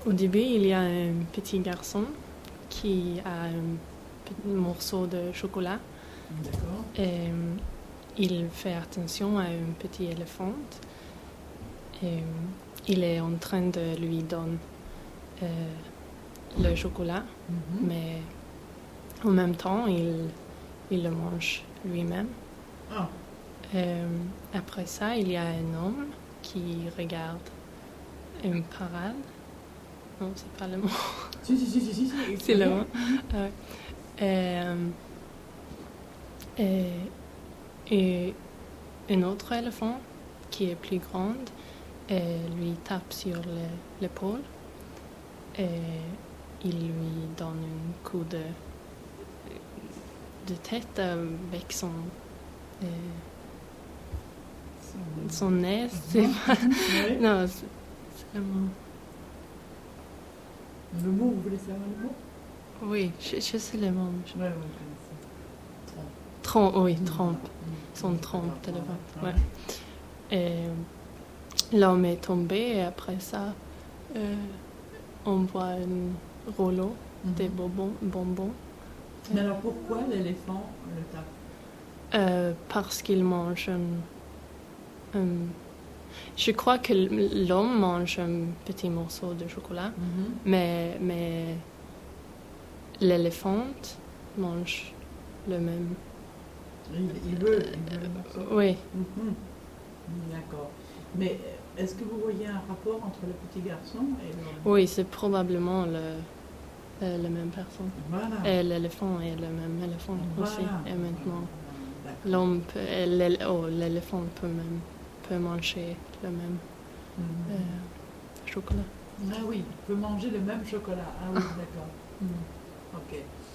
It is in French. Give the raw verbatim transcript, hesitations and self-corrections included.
Au début, il y a un petit garçon qui a un petit morceau de chocolat. D'accord. Et il fait attention à un petit éléphant. Et il est en train de lui donner euh, le chocolat, Mhm. mais en même temps, il, il le mange lui-même. Ah, Euh, après ça, il y a un homme qui regarde une parade. Non, c'est pas le mot. si, si, si, si, si, si. C'est le mot. Ah ouais. Euh, et, et un autre éléphant qui est plus grand et lui tape sur le- l'épaule et il lui donne un coup de, de tête avec son, euh, son nez. C'est pas... Ouais. Non, c'est c'est le mot. Le mot, vous voulez savoir le mot? Oui, je, je sais le mot. Je- Ouais, ouais, je connais ça. Trompe, oui, Trompe. trompe. Mhm. Son trompe de l'éléphant. Ouais. Ouais. Et l'homme est tombé et après ça, euh, on voit un rouleau Mhm. des bonbons. bonbons. Mais alors pourquoi l'éléphant le tape? Euh, parce qu'il mange un, un- Je crois que l'homme mange un petit morceau de chocolat, Mhm. mais, mais l'éléphant mange le même. Il, il veut, il veut le morceau. Oui, Mhm. D'accord. Mais est-ce que vous voyez un rapport entre le petit garçon et le... oui, c'est probablement le, euh, la même personne. Voilà. Et l'éléphant est le même éléphant aussi. Voilà. Et maintenant, D'accord. l'homme peut, et l'é- oh, l'éléphant peut même peut manger le même Mhm. euh, chocolat. Ah oui, il peut manger le même chocolat. Ah oui, d'accord. Mhm. Ok.